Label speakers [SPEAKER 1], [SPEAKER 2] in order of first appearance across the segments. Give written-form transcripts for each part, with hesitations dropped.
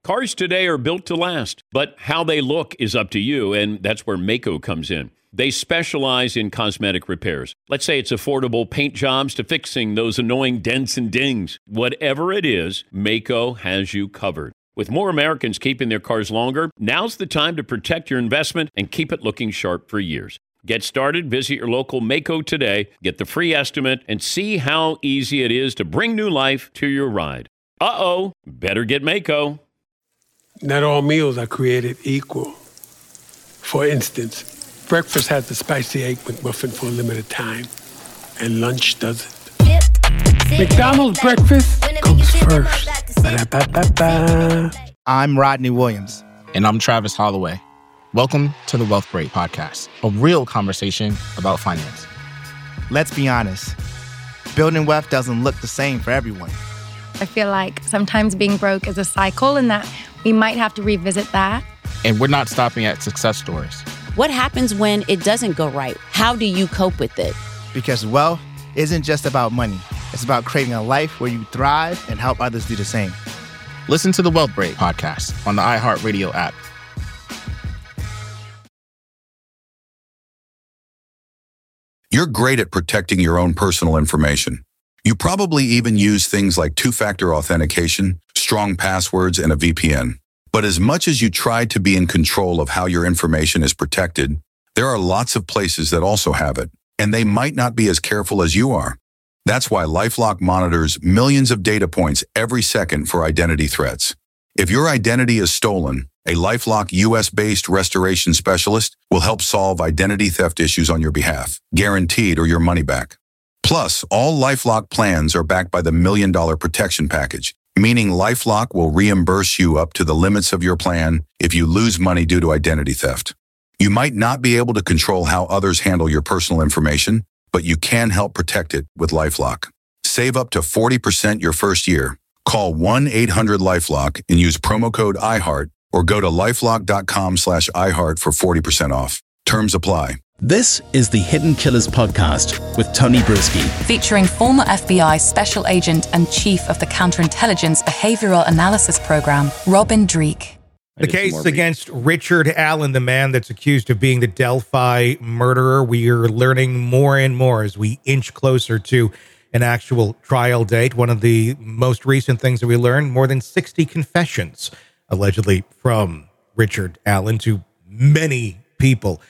[SPEAKER 1] Cars today are built to last, but how they look is up to you, and that's where Maaco comes in. They specialize in cosmetic repairs. Let's say it's affordable paint jobs to fixing those annoying dents and dings. Whatever it is, Maaco has you covered. With more Americans keeping their cars longer, now's the time to protect your investment and keep it looking sharp for years. Get started, visit your local Maaco today, get the free estimate, and see how easy it is to bring new life to your ride. Better get Maaco.
[SPEAKER 2] Not all meals are created equal. For instance, breakfast has the spicy Egg McMuffin for a limited time, and lunch doesn't. McDonald's breakfast comes first. Ba-da-ba-ba-ba.
[SPEAKER 3] I'm Rodney Williams.
[SPEAKER 4] And I'm Travis Holloway. Welcome to the Wealth Break Podcast, a real conversation about finance.
[SPEAKER 3] Let's be honest, building wealth doesn't look the same for everyone.
[SPEAKER 5] I feel like sometimes being broke is a cycle and that we might have to revisit that.
[SPEAKER 4] And we're not stopping at success stories.
[SPEAKER 6] What happens when it doesn't go right? How do you cope with it?
[SPEAKER 3] Because wealth isn't just about money. It's about creating a life where you thrive and help others do the same.
[SPEAKER 4] Listen to the Wealth Break Podcast on the iHeartRadio app.
[SPEAKER 7] You're great at protecting your own personal information. You probably even use things like two-factor authentication, strong passwords, and a VPN. But as much as you try to be in control of how your information is protected, there are lots of places that also have it, and they might not be as careful as you are. That's why LifeLock monitors millions of data points every second for identity threats. If your identity is stolen, a LifeLock US-based restoration specialist will help solve identity theft issues on your behalf, guaranteed or your money back. Plus, all LifeLock plans are backed by the $1 Million Protection Package, meaning LifeLock will reimburse you up to the limits of your plan if you lose money due to identity theft. You might not be able to control how others handle your personal information, but you can help protect it with LifeLock. Save up to 40% your first year. Call 1-800-LifeLock and use promo code IHEART or go to lifelock.com/iHeart for 40% off. Terms apply.
[SPEAKER 8] This is the Hidden Killers Podcast with Tony Brueski.
[SPEAKER 9] Featuring former FBI Special Agent and Chief of the Counterintelligence Behavioral Analysis Program, Robin Dreeke.
[SPEAKER 10] The case against Richard Allen, the man that's accused of being the Delphi murderer. We are learning more and more as we inch closer to an actual trial date. One of the most recent things that we learned, more than 60 confessions, allegedly from Richard Allen to many people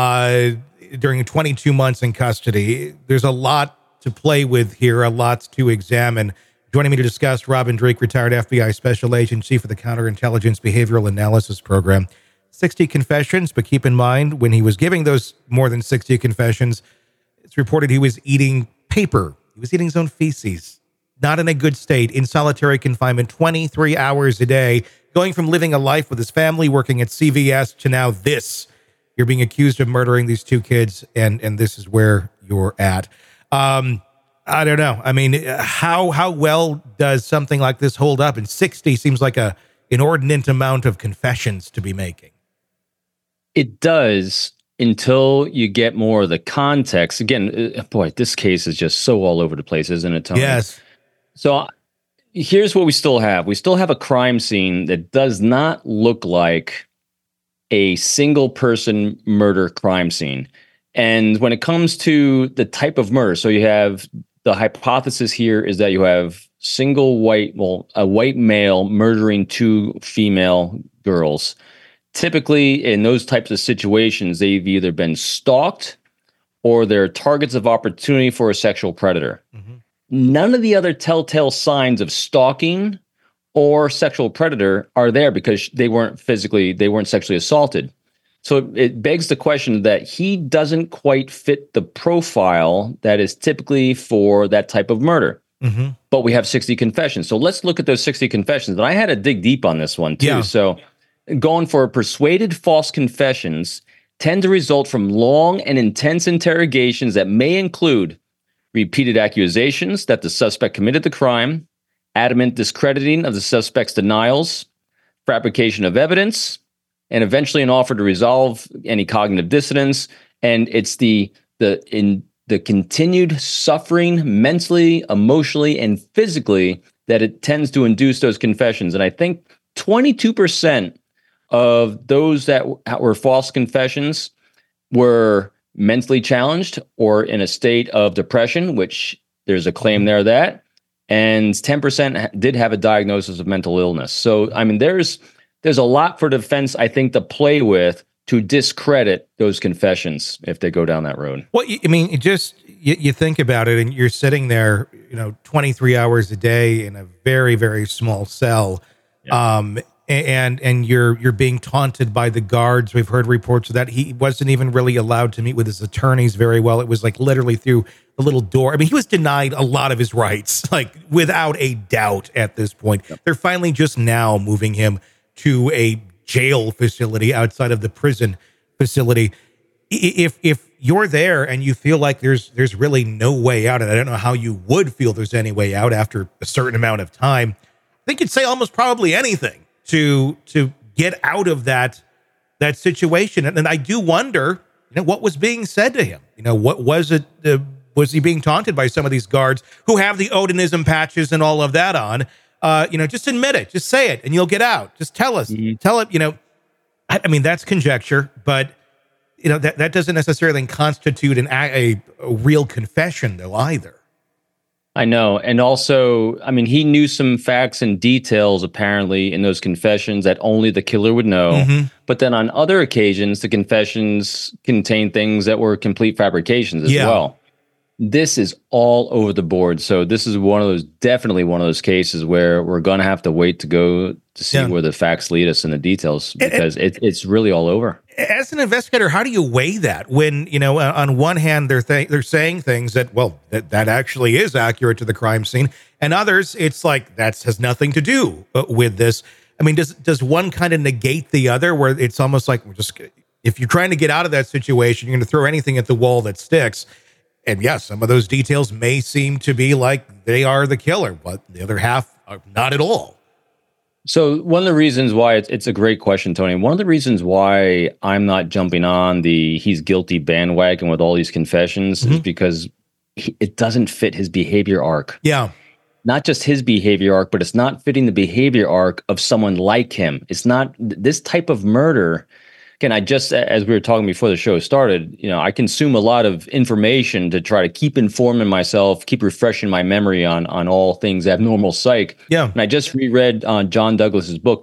[SPEAKER 10] during 22 months in custody. There's a lot to play with here, a lot to examine. Joining me to discuss, Robin Dreeke, retired FBI Special Agent, Chief of the Counterintelligence Behavioral Analysis Program. 60 confessions, but keep in mind, when he was giving those more than 60 confessions, it's reported he was eating paper. He was eating his own feces. Not in a good state, in solitary confinement, 23 hours a day, going from living a life with his family, working at CVS, to now this. You're being accused of murdering these two kids, and this is where you're at. I don't know. I mean, how well does something like this hold up? And 60 seems like an inordinate amount of confessions to be making.
[SPEAKER 11] It does, until you get more of the context. Again, boy, this case is just so all over the place, isn't it, Tony?
[SPEAKER 10] Yes.
[SPEAKER 11] So here's what we still have. We still have a crime scene that does not look like a single person murder crime scene. And when it comes to the type of murder, so you have the hypothesis here is that you have a white male murdering two female girls. Typically, in those types of situations, they've either been stalked or they're targets of opportunity for a sexual predator. Mm-hmm. None of the other telltale signs of stalking or sexual predator are there because they weren't sexually assaulted. So it begs the question that he doesn't quite fit the profile that is typically for that type of murder. Mm-hmm. But we have 60 confessions. So let's look at those 60 confessions. And I had to dig deep on this one too. Yeah. So going for persuaded false confessions tend to result from long and intense interrogations that may include repeated accusations that the suspect committed the crime, adamant discrediting of the suspect's denials, fabrication of evidence, and eventually an offer to resolve any cognitive dissonance. And it's the continued suffering mentally, emotionally, and physically that it tends to induce those confessions. And I think 22% of those that were false confessions were mentally challenged or in a state of depression, which there's a claim there that, and 10% did have a diagnosis of mental illness. So, I mean, there's a lot for defense, I think, to play with to discredit those confessions if they go down that road.
[SPEAKER 10] Well, I mean, you think about it, and you're sitting there, 23 hours a day in a very, very small cell, and you're being taunted by the guards. We've heard reports of that. He wasn't even really allowed to meet with his attorneys very well. It was like literally through a little door. I mean, he was denied a lot of his rights, like without a doubt at this point. Yep. They're finally just now moving him to a jail facility outside of the prison facility. If you're there and you feel like there's really no way out, and I don't know how you would feel there's any way out after a certain amount of time, I think you'd say almost probably anything to get out of that situation. And I do wonder, what was being said to him? What was it? Was he being taunted by some of these guards who have the Odinism patches and all of that on? Just admit it, just say it, and you'll get out. Just tell us, tell it. I mean, that's conjecture, but that doesn't necessarily constitute a real confession, though, either.
[SPEAKER 11] I know. And also, I mean, he knew some facts and details, apparently, in those confessions that only the killer would know. Mm-hmm. But then on other occasions, the confessions contain things that were complete fabrications as well. This is all over the board. So this is definitely one of those cases where we're going to have to wait to go to see where the facts lead us in the details, because it's really all over.
[SPEAKER 10] As an investigator, how do you weigh that when, on one hand, they're saying things that actually is accurate to the crime scene, and others, it's like that has nothing to do with this. I mean, does one kind of negate the other, where it's almost like if you're trying to get out of that situation, you're going to throw anything at the wall that sticks. And yes, some of those details may seem to be like they are the killer, but the other half are not at all.
[SPEAKER 11] So one of the reasons why it's a great question, Tony. One of the reasons why I'm not jumping on the he's guilty bandwagon with all these confessions is because it doesn't fit his behavior arc.
[SPEAKER 10] Yeah.
[SPEAKER 11] Not just his behavior arc, but it's not fitting the behavior arc of someone like him. It's not this type of murder. Again, as we were talking before the show started, I consume a lot of information to try to keep informing myself, keep refreshing my memory on all things abnormal psych.
[SPEAKER 10] Yeah.
[SPEAKER 11] And I just reread John Douglas's book,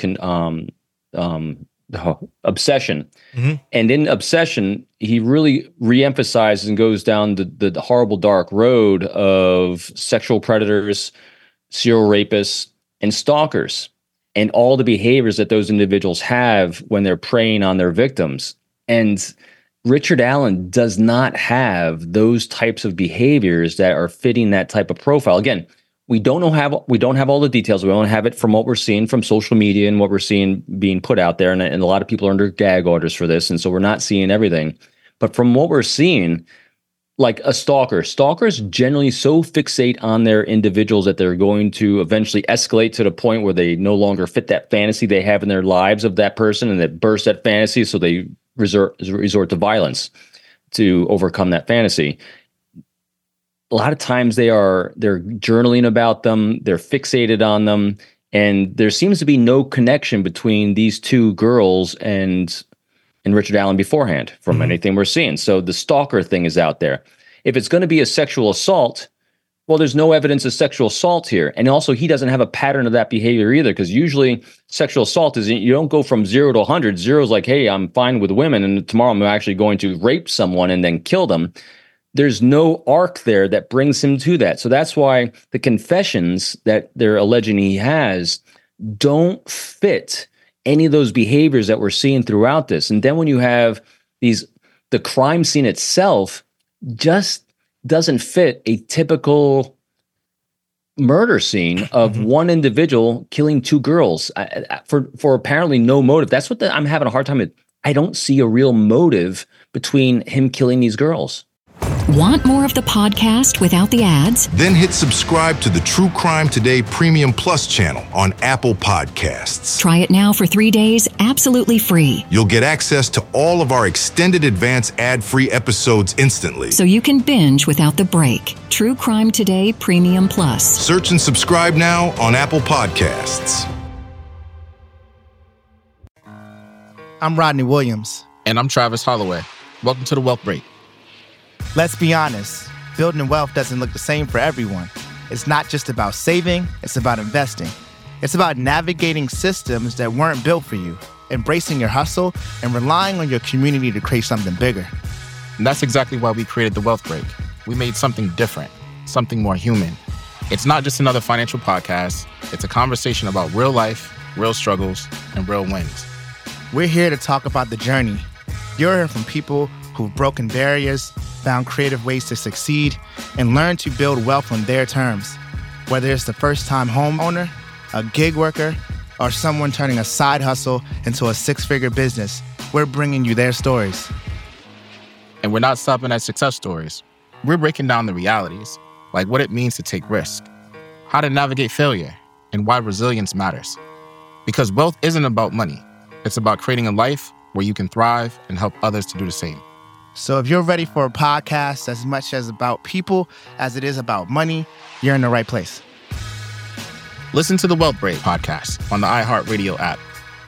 [SPEAKER 11] Obsession. Mm-hmm. And in Obsession, he really reemphasizes and goes down the horrible dark road of sexual predators, serial rapists, and stalkers, and all the behaviors that those individuals have when they're preying on their victims. And Richard Allen does not have those types of behaviors that are fitting that type of profile. Again, we don't have all the details. We don't have it from what we're seeing from social media and what we're seeing being put out there. And a lot of people are under gag orders for this. And so we're not seeing everything. But from what we're seeing, like a stalkers generally so fixate on their individuals that they're going to eventually escalate to the point where they no longer fit that fantasy they have in their lives of that person, and that burst that fantasy, so they resort to violence to overcome that fantasy. A lot of times they're journaling about them, they're fixated on them, and there seems to be no connection between these two girls and Richard Allen beforehand from anything we're seeing. So the stalker thing is out there. If it's going to be a sexual assault, well, there's no evidence of sexual assault here. And also, he doesn't have a pattern of that behavior either, because usually sexual assault is, you don't go from 0 to 100. 0 is like, hey, I'm fine with women, and tomorrow I'm actually going to rape someone and then kill them. There's no arc there that brings him to that. So that's why the confessions that they're alleging he has don't fit any of those behaviors that we're seeing throughout this. And then when you have the crime scene itself just doesn't fit a typical murder scene of one individual killing two girls for apparently no motive. That's what I'm having a hard time with. I don't see a real motive between him killing these girls.
[SPEAKER 12] Want more of the podcast without the ads?
[SPEAKER 13] Then hit subscribe to the True Crime Today Premium Plus channel on Apple Podcasts.
[SPEAKER 12] Try it now for 3 days, absolutely free.
[SPEAKER 13] You'll get access to all of our extended advance ad-free episodes instantly,
[SPEAKER 12] so you can binge without the break. True Crime Today Premium Plus.
[SPEAKER 13] Search and subscribe now on Apple Podcasts.
[SPEAKER 3] I'm Rodney Williams.
[SPEAKER 4] And I'm Travis Holloway. Welcome to The Wealth Break.
[SPEAKER 3] Let's be honest, building wealth doesn't look the same for everyone. It's not just about saving, it's about investing. It's about navigating systems that weren't built for you, embracing your hustle, and relying on your community to create something bigger.
[SPEAKER 4] And that's exactly why we created The Wealth Break. We made something different, something more human. It's not just another financial podcast. It's a conversation about real life, real struggles, and real wins.
[SPEAKER 3] We're here to talk about the journey. You'll hear from people who've broken barriers, found creative ways to succeed, and learned to build wealth on their terms. Whether it's the first-time homeowner, a gig worker, or someone turning a side hustle into a six-figure business, we're bringing you their stories.
[SPEAKER 4] And we're not stopping at success stories. We're breaking down the realities, like what it means to take risk, how to navigate failure, and why resilience matters. Because wealth isn't about money. It's about creating a life where you can thrive and help others to do the same.
[SPEAKER 3] So if you're ready for a podcast as much as about people as it is about money, you're in the right place.
[SPEAKER 4] Listen to the Wealth Break podcast on the iHeartRadio app.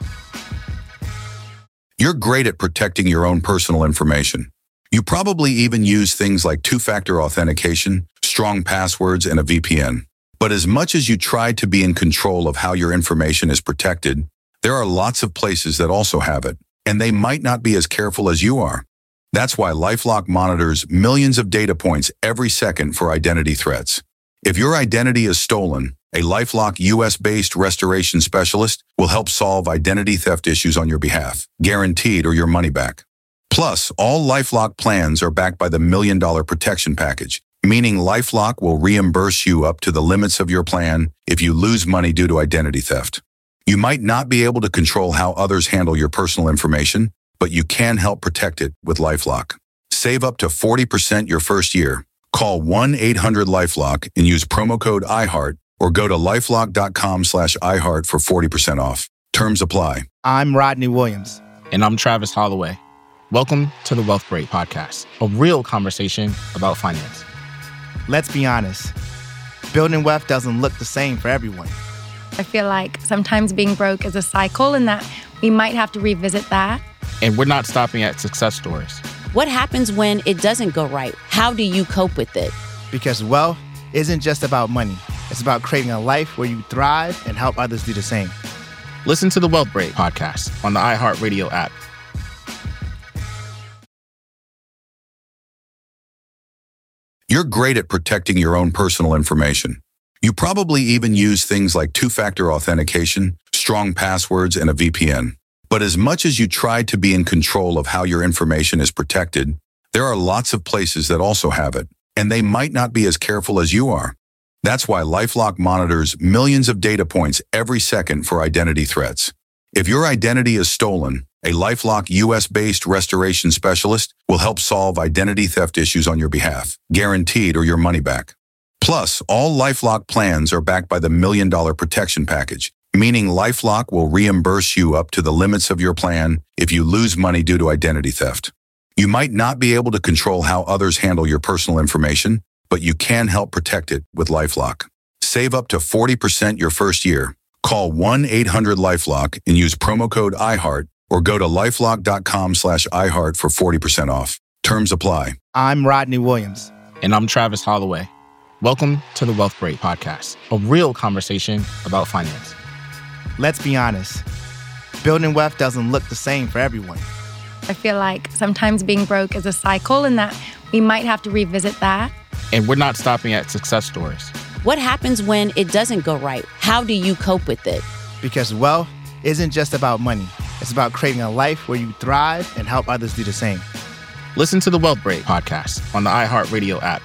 [SPEAKER 7] You're great at protecting your own personal information. You probably even use things like two-factor authentication, strong passwords, and a VPN. But as much as you try to be in control of how your information is protected, there are lots of places that also have it, and they might not be as careful as you are. That's why LifeLock monitors millions of data points every second for identity threats. If your identity is stolen, a LifeLock US-based restoration specialist will help solve identity theft issues on your behalf, guaranteed or your money back. Plus, all LifeLock plans are backed by the $1 Million Protection Package, meaning LifeLock will reimburse you up to the limits of your plan if you lose money due to identity theft. You might not be able to control how others handle your personal information, but you can help protect it with LifeLock. Save up to 40% your first year. Call 1-800-LifeLock and use promo code IHEART or go to lifelock.com/iHeart for 40% off. Terms apply.
[SPEAKER 3] I'm Rodney Williams.
[SPEAKER 4] And I'm Travis Holloway. Welcome to the Wealth Break podcast, a real conversation about finance.
[SPEAKER 3] Let's be honest, building wealth doesn't look the same for everyone.
[SPEAKER 5] I feel like sometimes being broke is a cycle and that we might have to revisit that.
[SPEAKER 4] And we're not stopping at success stories.
[SPEAKER 6] What happens when it doesn't go right? How do you cope with it?
[SPEAKER 3] Because wealth isn't just about money. It's about creating a life where you thrive and help others do the same.
[SPEAKER 4] Listen to the Wealth Break podcast on the iHeartRadio app.
[SPEAKER 7] You're great at protecting your own personal information. You probably even use things like two-factor authentication, strong passwords, and a VPN. But as much as you try to be in control of how your information is protected, there are lots of places that also have it, and they might not be as careful as you are. That's why LifeLock monitors millions of data points every second for identity threats. If your identity is stolen, a LifeLock US-based restoration specialist will help solve identity theft issues on your behalf, guaranteed or your money back. Plus, all LifeLock plans are backed by the $1 Million Protection Package, meaning LifeLock will reimburse you up to the limits of your plan if you lose money due to identity theft. You might not be able to control how others handle your personal information, but you can help protect it with LifeLock. Save up to 40% your first year. Call 1-800-LifeLock and use promo code IHEART or go to lifelock.com/iHeart for 40% off. Terms apply.
[SPEAKER 3] I'm Rodney Williams.
[SPEAKER 4] And I'm Travis Holloway. Welcome to the Wealth Break podcast, a real conversation about finance.
[SPEAKER 3] Let's be honest, building wealth doesn't look the same for everyone.
[SPEAKER 5] I feel like sometimes being broke is a cycle and that we might have to revisit that.
[SPEAKER 4] And we're not stopping at success stories.
[SPEAKER 6] What happens when it doesn't go right? How do you cope with it?
[SPEAKER 3] Because wealth isn't just about money. It's about creating a life where you thrive and help others do the same.
[SPEAKER 4] Listen to the Wealth Break podcast on the iHeartRadio app.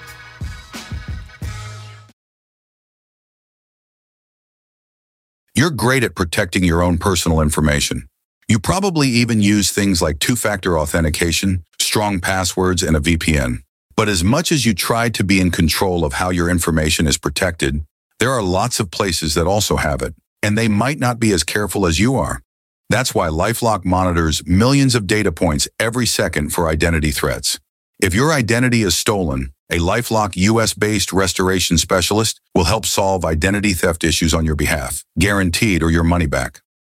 [SPEAKER 7] You're great at protecting your own personal information. You probably even use things like two-factor authentication, strong passwords, and a VPN. But as much as you try to be in control of how your information is protected, there are lots of places that also have it, and they might not be as careful as you are. That's why LifeLock monitors millions of data points every second for identity threats. If your identity is stolen, a LifeLock US-based restoration specialist will help solve identity theft issues on your behalf, guaranteed or your money back.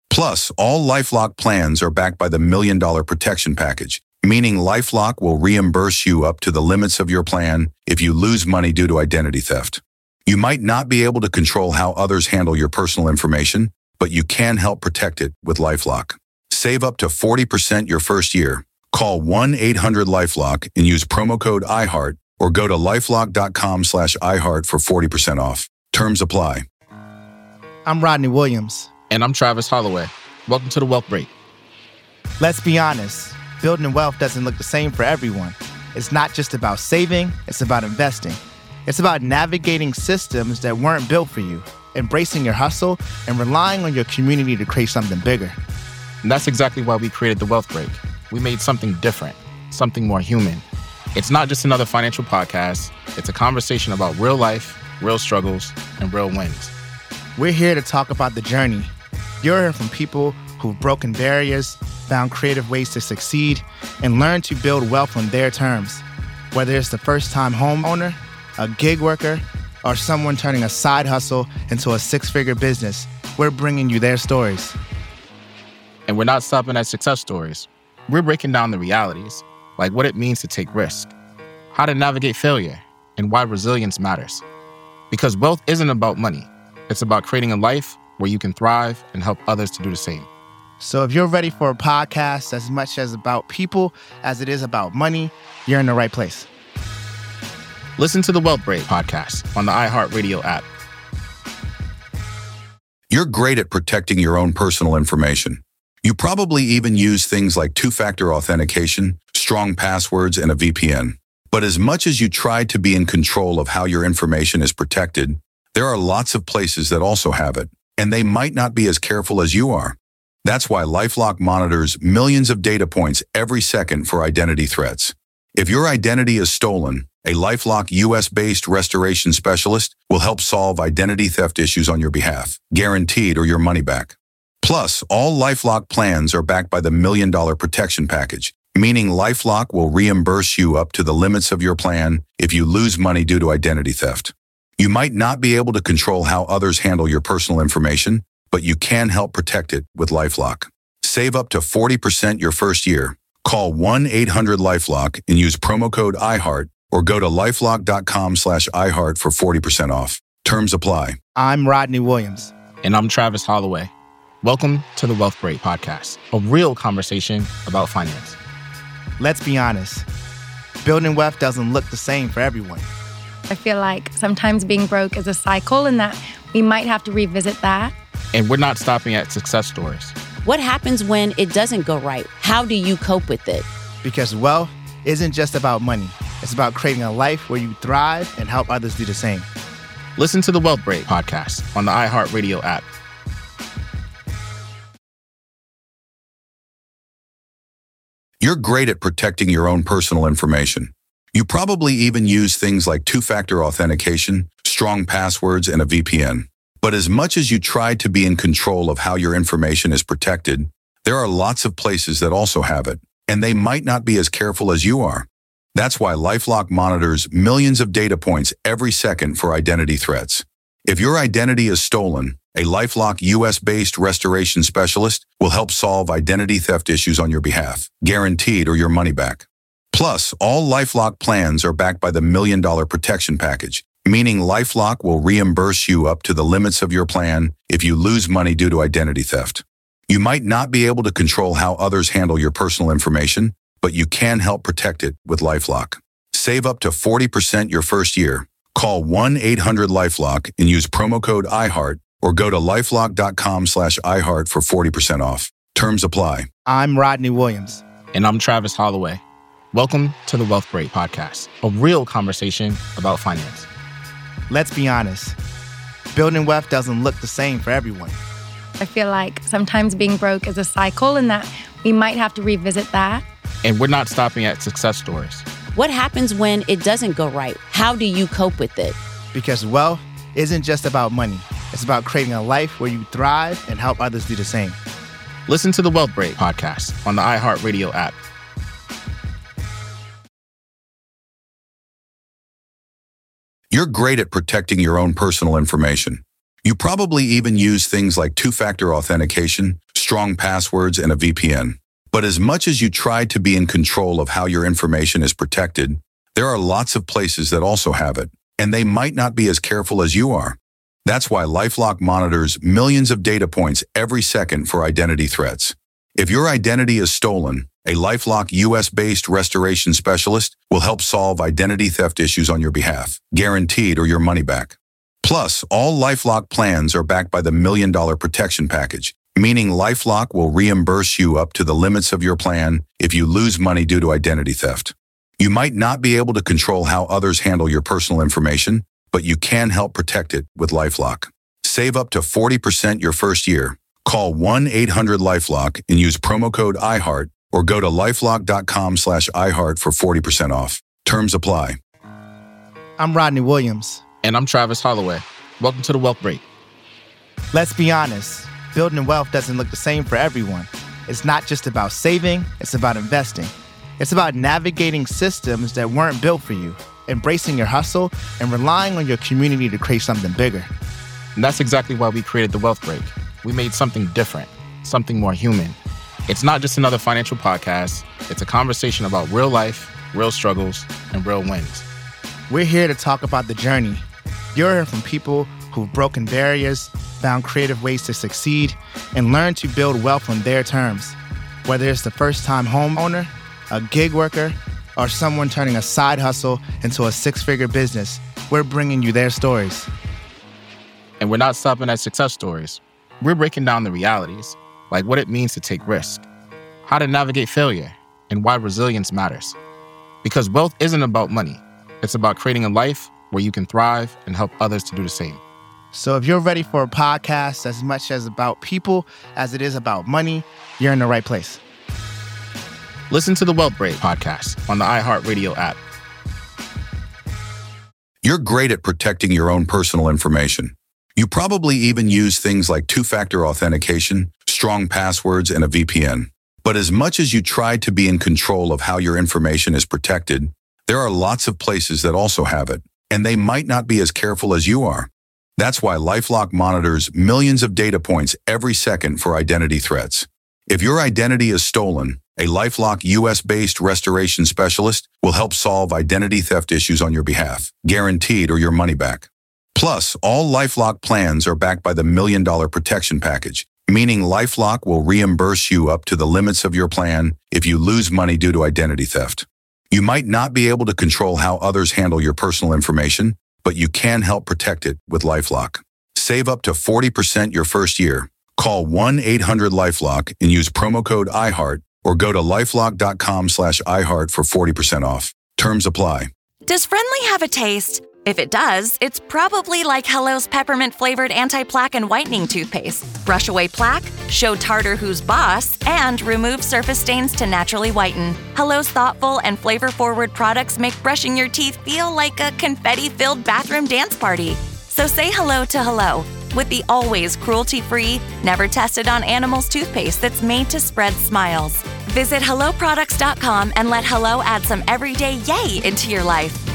[SPEAKER 7] Plus, all LifeLock plans are backed by the $1 Million Protection Package, meaning LifeLock will reimburse you up to the limits of your plan if you lose money due to identity theft. You might not be able to control how others handle your personal information, but you can help protect it with LifeLock. Save up to 40% your first year. Call 1-800-LifeLock and use promo code iHeart or go to lifelock.com/iHeart for 40% off. Terms apply.
[SPEAKER 3] I'm Rodney Williams.
[SPEAKER 4] And I'm Travis Holloway. Welcome to The Wealth Break.
[SPEAKER 3] Let's be honest, building wealth doesn't look the same for everyone. It's not just about saving, it's about investing. It's about navigating systems that weren't built for you, embracing your hustle, and relying on your community to create something bigger.
[SPEAKER 4] And that's exactly why we created The Wealth Break. We made something different, something more human. It's not just another financial podcast. It's a conversation about real life, real struggles, and real wins.
[SPEAKER 3] We're here to talk about the journey. You're hearing from people who've broken barriers, found creative ways to succeed, and learned to build wealth on their terms. Whether it's the first-time homeowner, a gig worker, or someone turning a side hustle into a six-figure business, we're bringing you their stories.
[SPEAKER 4] And we're not stopping at success stories. We're breaking down the realities, like what it means to take risk, how to navigate failure, and why resilience matters. Because wealth isn't about money. It's about creating a life where you can thrive and help others to do the same.
[SPEAKER 3] So if you're ready for a podcast as much as about people as it is about money, you're in the right place.
[SPEAKER 4] Listen to the Wealth Break podcast on the iHeartRadio app.
[SPEAKER 7] You're great at protecting your own personal information. You probably even use things like two-factor authentication, strong passwords, and a VPN. But as much as you try to be in control of how your information is protected, there are lots of places that also have it, and they might not be as careful as you are. That's why LifeLock monitors millions of data points every second for identity threats. If your identity is stolen, a LifeLock US-based restoration specialist will help solve identity theft issues on your behalf, guaranteed or your money back. Plus, all LifeLock plans are backed by the $1 Million Protection Package, meaning LifeLock will reimburse you up to the limits of your plan if you lose money due to identity theft. You might not be able to control how others handle your personal information, but you can help protect it with LifeLock. Save up to 40% your first year. Call 1-800-LifeLock and use promo code iHeart or go to lifelock.com/iHeart for 40% off. Terms apply.
[SPEAKER 3] I'm Rodney Williams.
[SPEAKER 4] And I'm Travis Holloway. Welcome to the Wealth Break podcast, a real conversation about finance.
[SPEAKER 3] Let's be honest, building wealth doesn't look the same for everyone.
[SPEAKER 5] I feel like sometimes being broke is a cycle and that we might have to revisit that.
[SPEAKER 4] And we're not stopping at success stories.
[SPEAKER 6] What happens when it doesn't go right? How do you cope with it?
[SPEAKER 3] Because wealth isn't just about money. It's about creating a life where you thrive and help others do the same.
[SPEAKER 4] Listen to the Wealth Break podcast on the iHeartRadio app.
[SPEAKER 7] You're great at protecting your own personal information. You probably even use things like two-factor authentication, strong passwords, and a VPN. But as much as you try to be in control of how your information is protected, there are lots of places that also have it, and they might not be as careful as you are. That's why LifeLock monitors millions of data points every second for identity threats. If your identity is stolen, a LifeLock US-based restoration specialist will help solve identity theft issues on your behalf, guaranteed or your money back. Plus, all LifeLock plans are backed by the $1 Million Protection Package, meaning LifeLock will reimburse you up to the limits of your plan if you lose money due to identity theft. You might not be able to control how others handle your personal information, but you can help protect it with LifeLock. Save up to 40% your first year. Call 1-800-LifeLock and use promo code iHeart or go to lifelock.com/iHeart for 40% off. Terms apply.
[SPEAKER 3] I'm Rodney Williams.
[SPEAKER 4] And I'm Travis Holloway. Welcome to the Wealth Break podcast, a real conversation about finance.
[SPEAKER 3] Let's be honest, building wealth doesn't look the same for everyone.
[SPEAKER 5] I feel like sometimes being broke is a cycle and that we might have to revisit that.
[SPEAKER 4] And we're not stopping at success stories.
[SPEAKER 6] What happens when it doesn't go right? How do you cope with it?
[SPEAKER 3] Because wealth isn't just about money. It's about creating a life where you thrive and help others do the same.
[SPEAKER 4] Listen to the Wealth Break podcast on the iHeartRadio app.
[SPEAKER 7] You're great at protecting your own personal information. You probably even use things like two-factor authentication, strong passwords, and a VPN. But as much as you try to be in control of how your information is protected, there are lots of places that also have it, and they might not be as careful as you are. That's why LifeLock monitors millions of data points every second for identity threats. If your identity is stolen, a LifeLock US-based restoration specialist will help solve identity theft issues on your behalf, guaranteed or your money back. Plus, all LifeLock plans are backed by the $1 Million Protection Package, meaning LifeLock will reimburse you up to the limits of your plan if you lose money due to identity theft. You might not be able to control how others handle your personal information, but you can help protect it with LifeLock. Save up to 40% your first year. Call 1-800-LifeLock and use promo code iHeart or go to lifelock.com/iHeart for 40% off. Terms apply.
[SPEAKER 3] I'm Rodney Williams.
[SPEAKER 4] And I'm Travis Holloway. Welcome to The Wealth Break.
[SPEAKER 3] Let's be honest, building wealth doesn't look the same for everyone. It's not just about saving, it's about investing. It's about navigating systems that weren't built for you, embracing your hustle, and relying on your community to create something bigger.
[SPEAKER 4] And that's exactly why we created The Wealth Break. We made something different, something more human. It's not just another financial podcast. It's a conversation about real life, real struggles, and real wins.
[SPEAKER 3] We're here to talk about the journey. You're hearing from people who've broken barriers, found creative ways to succeed, and learned to build wealth on their terms. Whether it's the first-time homeowner, a gig worker, or someone turning a side hustle into a six-figure business, we're bringing you their stories.
[SPEAKER 4] And we're not stopping at success stories. We're breaking down the realities, like what it means to take risk, how to navigate failure, and why resilience matters. Because wealth isn't about money. It's about creating a life where you can thrive and help others to do the same.
[SPEAKER 3] So if you're ready for a podcast as much as about people as it is about money, you're in the right place.
[SPEAKER 4] Listen to the Wealth Break podcast on the iHeartRadio app.
[SPEAKER 7] You're great at protecting your own personal information. You probably even use things like two-factor authentication, strong passwords, and a VPN. But as much as you try to be in control of how your information is protected, there are lots of places that also have it, and they might not be as careful as you are. That's why LifeLock monitors millions of data points every second for identity threats. If your identity is stolen, a LifeLock US-based restoration specialist will help solve identity theft issues on your behalf, guaranteed or your money back. Plus, all LifeLock plans are backed by the $1 Million Protection Package, meaning LifeLock will reimburse you up to the limits of your plan if you lose money due to identity theft. You might not be able to control how others handle your personal information, but you can help protect it with LifeLock. Save up to 40% your first year. Call 1-800-LifeLock and use promo code iHeart or go to lifelock.com/iHeart for 40% off. Terms apply.
[SPEAKER 14] Does Friendly have a taste? If it does, it's probably like Hello's peppermint-flavored anti-plaque and whitening toothpaste. Brush away plaque, show tartar who's boss, and remove surface stains to naturally whiten. Hello's thoughtful and flavor-forward products make brushing your teeth feel like a confetti-filled bathroom dance party. So say hello to Hello with the always cruelty-free, never-tested-on-animals toothpaste that's made to spread smiles. Visit HelloProducts.com and let Hello add some everyday yay into your life.